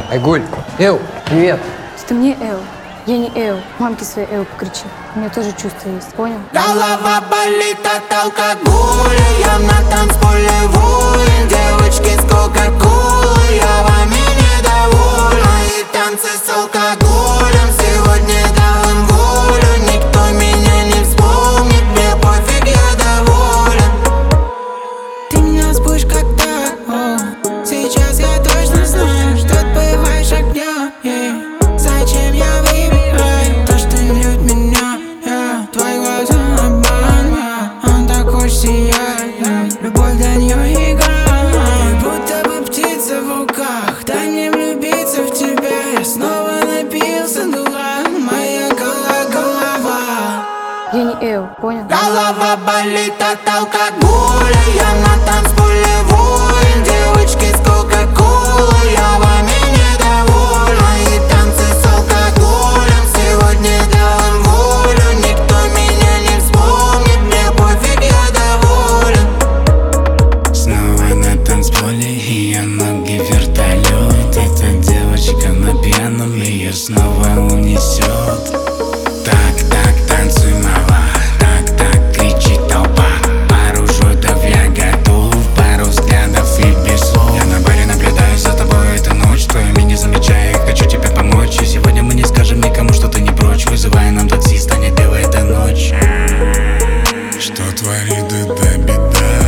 Айгуль, Эл, привет. Ты мне Эл. Я не Эл. Мамке своей Эл покричи. У меня тоже чувства есть, понял? Голова болит от алкоголя. Я на танцполе воин. Девочки с кока-колой. Я вами недоволен. Мои танцы с алкоголем. Сегодня дал им волю. Никто меня не вспомнит. Мне пофиг, я доволен. Ты меня спишь когда? Сейчас я точно знаю, что отбываешь огня. Зачем я выбираю то, что любит меня? Твои глаза обман, он так хочет сиять. Любовь для нее игра, будто бы птица в руках. Дай мне влюбиться в тебя. Я снова напился, дурак. Моя голова. Я не Эл, понял? Голова болит от алкоголя. Я на танцполе воин. Девочки с кока-колой. Я вами недоволен. Мои танцы с алкоголем. Сегодня дал им волю. Никто меня не вспомнит. Мне пофиг, я доволен. Снова на танцполе, ее ноги вертолет. Эта девочка на пьяном, ее снова унесет. Так, танцуй, мала. Так, кричит толпа. Пару шотов я готов, пару взглядов и без слов. Я на баре наблюдаю за тобой эту ночь. Твое имя не замечаю, хочу тебе помочь. И сегодня мы не скажем никому, что ты не прочь. Вызывай нам такси, станет белой эта ночь. Что творит эта беда?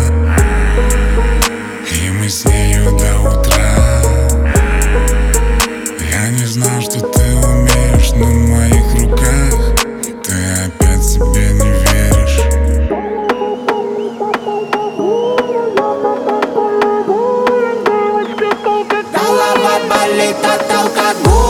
И мы с нею до утра. Я не знал, что ты умеешь на моих руках. Ты опять себе не веришь. Голова болит от алкоголя.